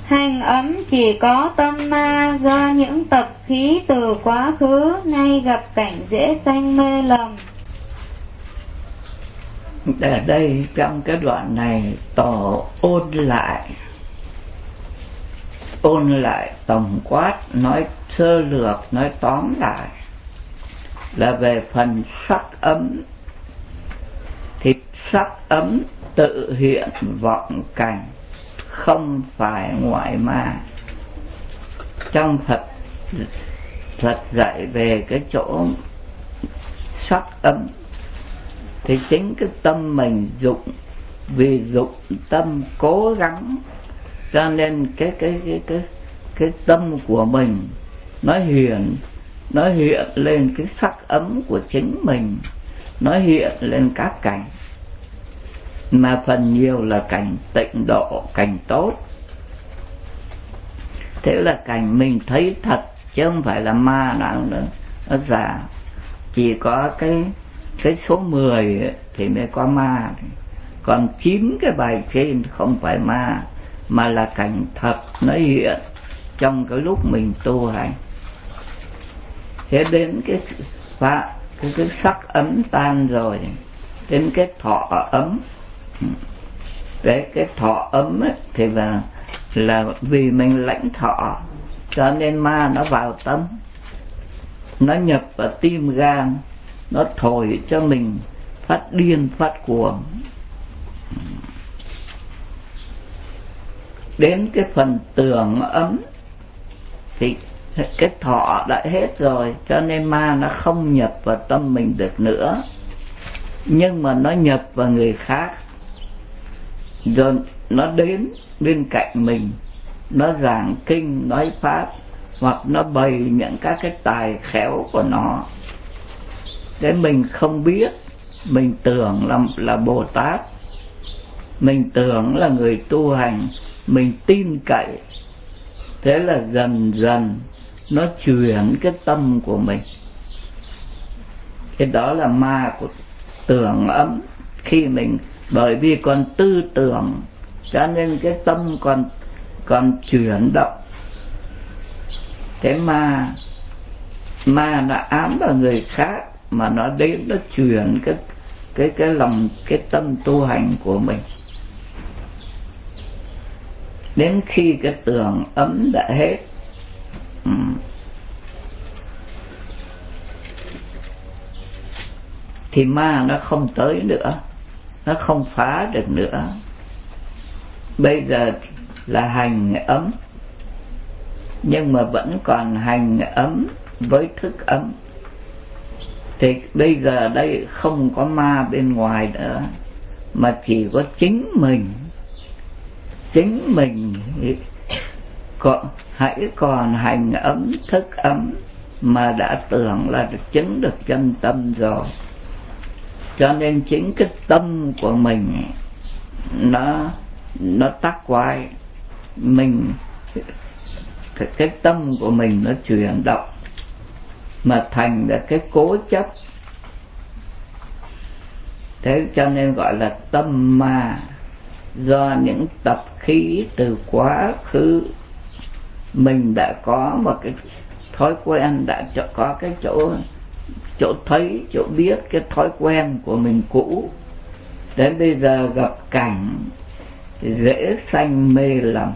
Hành ấm chỉ có tâm ma, do những tập khí từ quá khứ nay gặp cảnh dễ sanh mê lầm. Ở đây trong cái đoạn này Tổ ôn lại tổng quát, nói sơ lược, nói tóm lại là về phần sắc ấm. Thì sắc ấm tự hiện vọng cảnh, không phải ngoại ma. Trong Phật dạy về cái chỗ sắc ấm thì chính cái tâm mình vì dụng tâm cố gắng, cho nên cái tâm của mình nó hiện lên cái sắc ấm của chính mình, nó hiện lên các cảnh, mà phần nhiều là cảnh tịnh độ, cảnh tốt. Thế là cảnh mình thấy thật, chứ không phải là ma nào nữa, nó giả. Chỉ có cái số 10 thì mới có ma, còn 9 cái bài trên không phải ma, mà là cảnh thật nó hiện trong cái lúc mình tu hành. Thế đến cái sắc ấm tan rồi, đến cái thọ ấm. Đấy, cái thọ ấm ấy, thì là vì mình lãnh thọ, cho nên ma nó vào tâm, nó nhập vào tim gan, nó thổi cho mình phát điên phát cuồng. Đến cái phần tưởng ấm thì cái thọ đã hết rồi, cho nên ma nó không nhập vào tâm mình được nữa, nhưng mà nó nhập vào người khác, rồi nó đến bên cạnh mình, nó giảng kinh nói pháp, hoặc nó bày những các cái tài khéo của nó. Thế mình không biết, mình tưởng là Bồ Tát, mình tưởng là người tu hành, mình tin cậy. Thế là dần dần nó chuyển cái tâm của mình. Cái đó là ma của tưởng ấm. Khi mình, bởi vì còn tư tưởng, cho nên cái tâm còn chuyển động. Thế ma nó ám vào người khác, mà nó đến nó chuyển cái lòng, cái tâm tu hành của mình. Đến khi cái tưởng ấm đã hết, thì ma nó không tới nữa, nó không phá được nữa. Bây giờ là hành ấm, nhưng mà vẫn còn hành ấm với thức ấm. Thì bây giờ đây không có ma bên ngoài nữa, mà chỉ có chính mình hãy còn hành ấm thức ấm, mà đã tưởng là chứng được chân tâm rồi. Cho nên chính cái tâm của mình nó tắc quái, cái tâm của mình nó chuyển động, mà thành ra cái cố chấp. Thế cho nên gọi là tâm ma, do những tập khí từ quá khứ mình đã có một cái thói quen, đã có cái chỗ thấy, chỗ biết cái thói quen của mình cũ. Đến bây giờ gặp cảnh thì dễ sanh mê lầm.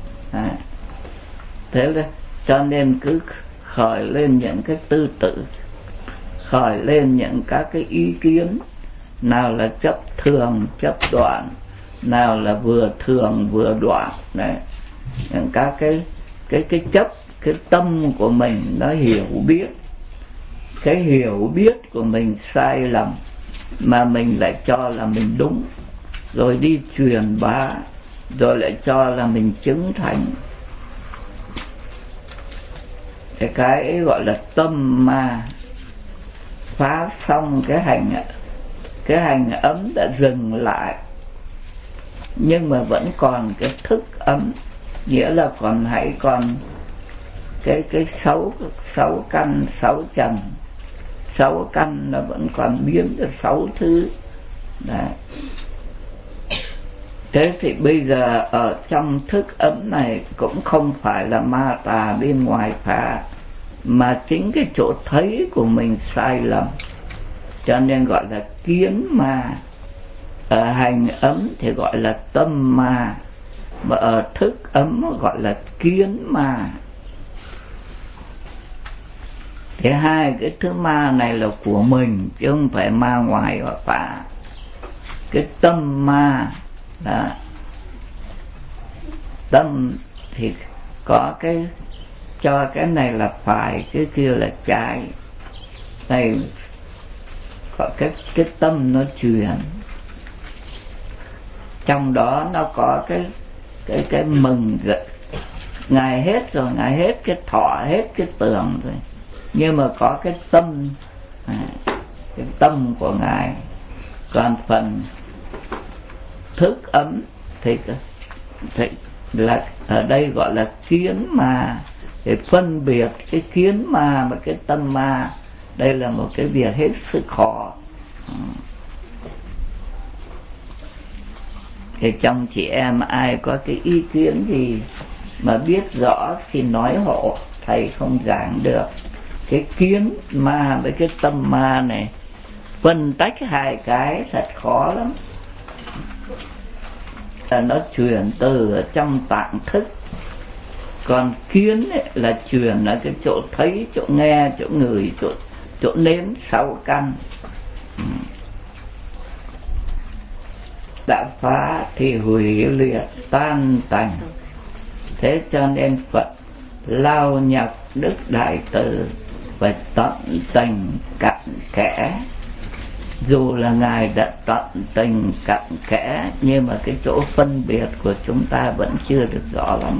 Thế là cho nên cứ khởi lên những cái tư tưởng, khởi lên những các cái ý kiến, nào là chấp thường chấp đoạn, nào là vừa thường vừa đoạn. Đấy, những các cái chấp, cái tâm của mình nó hiểu biết, cái hiểu biết của mình sai lầm, mà mình lại cho là mình đúng, rồi đi truyền bá, rồi lại cho là mình chứng thành. Cái gọi là tâm ma. Phá xong cái hành ấm đã dừng lại, nhưng mà vẫn còn cái thức ấm, nghĩa là hãy còn cái sáu căn sáu trần. 6 căn nó vẫn còn biến được 6 thứ. Đấy. Thế thì bây giờ ở trong thức ấm này cũng không phải là ma tà bên ngoài phá, mà chính cái chỗ thấy của mình sai lầm, cho nên gọi là kiến ma. Ở hành ấm thì gọi là tâm ma, mà ở thức ấm gọi là kiến ma. Thế hai cái thứ ma này là của mình chứ không phải ma ngoài và phá. Cái tâm ma đó, tâm thì có cái cho cái này là phải, cái kia là trái. Đây có cái tâm nó chuyển, trong đó nó có cái mừng ngài hết rồi, ngài hết cái thọ, hết cái tưởng rồi, nhưng mà có cái tâm của ngài. Còn phần thức ấm thì là ở đây gọi là kiến ma, để phân biệt cái kiến ma và cái tâm ma. Đây là một cái việc hết sức khó. Thì trong chị em ai có cái ý kiến gì mà biết rõ thì nói hộ, thầy không giảng được. Cái kiến ma với cái tâm ma này phân tách hai cái thật khó lắm. Nó truyền từ ở trong tạng thức, còn kiến ấy là truyền ở cái chỗ thấy, chỗ nghe, chỗ ngửi, chỗ nếm, sáu căn. Đã phá thì hủy liệt tan tành. Thế cho nên Phật lao nhập đức đại từ và tận tình cặn kẽ. Dù là Ngài đã tận tình cặn kẽ, nhưng mà cái chỗ phân biệt của chúng ta vẫn chưa được rõ lắm.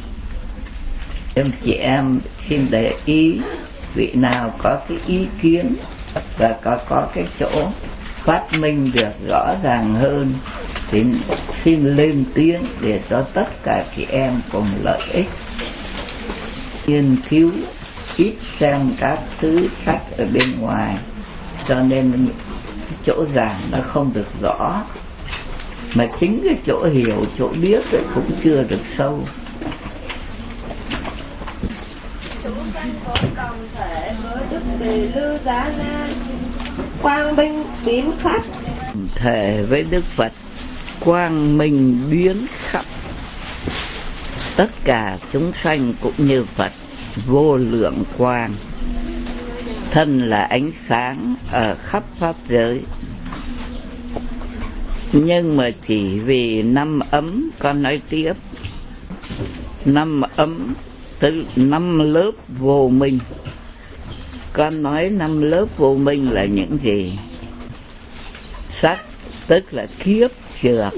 Em chị em xin để ý, vị nào có cái ý kiến và có cái chỗ phát minh được rõ ràng hơn thì xin lên tiếng để cho tất cả chị em cùng lợi ích. Nghiên cứu ít xem các thứ sách ở bên ngoài, cho nên chỗ giảng nó không được rõ, mà chính cái chỗ hiểu, chỗ biết cũng chưa được sâu. Chúng sanh có đồng thể với đức tỳ lư giá na, quang minh biến khắp. Thể với Đức Phật quang minh biến khắp, tất cả chúng sanh cũng như Phật vô lượng quang, thân là ánh sáng ở khắp pháp giới. Nhưng mà chỉ vì năm ấm, con nói tiếp, năm ấm tức 5 lớp vô minh. Con nói 5 lớp vô minh là những gì? Sắc tức là kiếp trượt,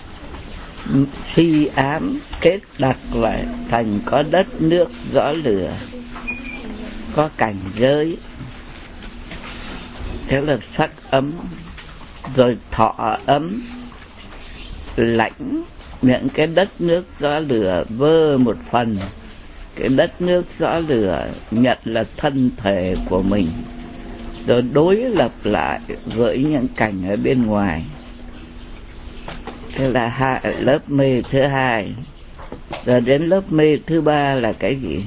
si ám kết đặt lại thành có đất nước gió lửa, có cảnh giới, thế là sắc ấm. Rồi thọ ấm, lãnh những cái đất nước gió lửa vơ một phần. Cái đất nước gió lửa nhận là thân thể của mình, rồi đối lập lại với những cảnh ở bên ngoài. Thế là lớp mê thứ hai. Rồi đến lớp mê thứ ba là cái gì?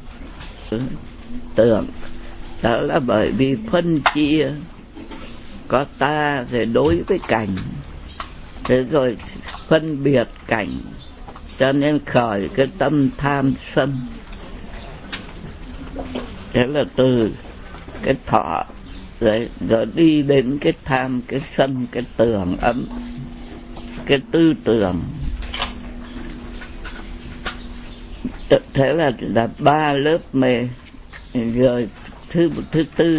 Tưởng. Đó là bởi vì phân chia có ta rồi đối với cảnh, thế rồi phân biệt cảnh, cho nên khởi cái tâm tham sân. Thế là từ cái thọ rồi đi đến cái tham, cái sân, cái tưởng ấm, cái tư tưởng. Thế là 3 lớp mê. Rồi thứ tư.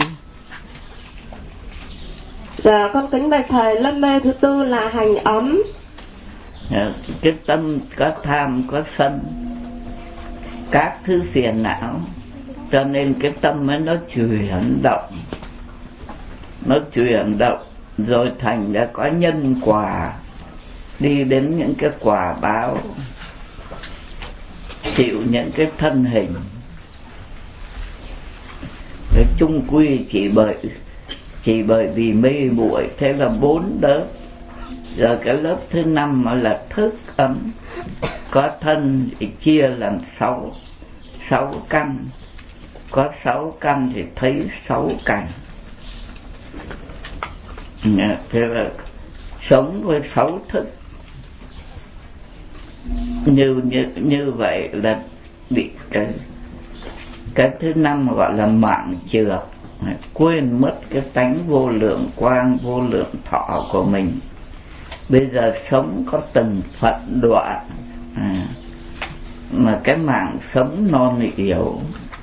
Dạ con kính bạch thầy, lớp mê thứ tư là hành ấm. Cái tâm có tham, có sân, các thứ phiền não, cho nên cái tâm ấy nó chuyển động, rồi thành đã có nhân quả, đi đến những cái quả báo, chịu những cái thân hình. Cái chung quy chỉ bởi vì mê muội. Thế là 4 đớp. Rồi cái lớp thứ 5 là thức ấm. Có thân thì chia làm 6 căn. Có 6 căn thì thấy 6 cảnh. Thế là sống với 6 thức. Như vậy là bị cái thứ 5 gọi là mạng chược, quên mất cái tánh vô lượng quang vô lượng thọ của mình. Bây giờ sống có từng phận đoạn, mà cái mạng sống non yếu.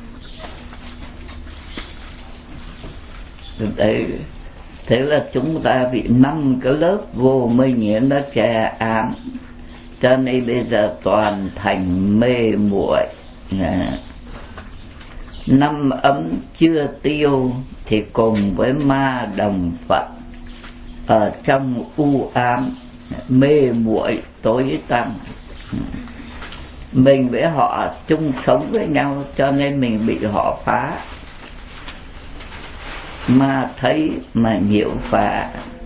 Đấy, thế là chúng ta bị 5 cái lớp vô minh nó che ám, cho nên bây giờ toàn thành mê muội. 5 ấm chưa tiêu thì cùng với ma đồng phận ở trong u ám mê muội tối tăm. Mình với họ chung sống với nhau, cho nên mình bị họ phá. Ma thấy mà nhiễu phá.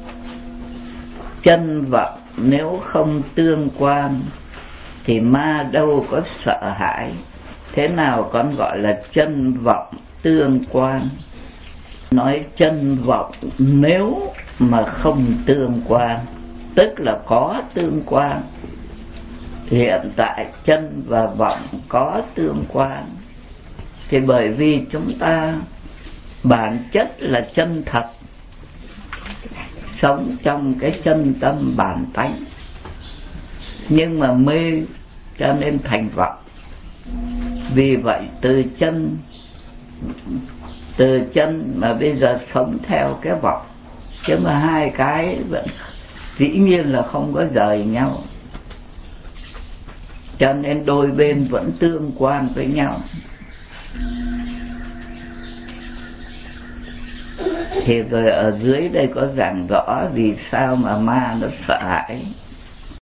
Chân vọng nếu không tương quan thì ma đâu có sợ hãi. Thế nào con gọi là chân vọng tương quan? Nói chân vọng nếu mà không tương quan, tức là có tương quan. Hiện tại chân và vọng có tương quan, thì bởi vì chúng ta bản chất là chân thật, sống trong cái chân tâm bản tánh, nhưng mà mê cho nên thành vọng. Vì vậy từ chân mà bây giờ sống theo cái vọng, chứ mà hai cái vẫn dĩ nhiên là không có rời nhau, cho nên đôi bên vẫn tương quan với nhau. Thì rồi ở dưới đây có giảng rõ vì sao mà ma nó sợ hãi.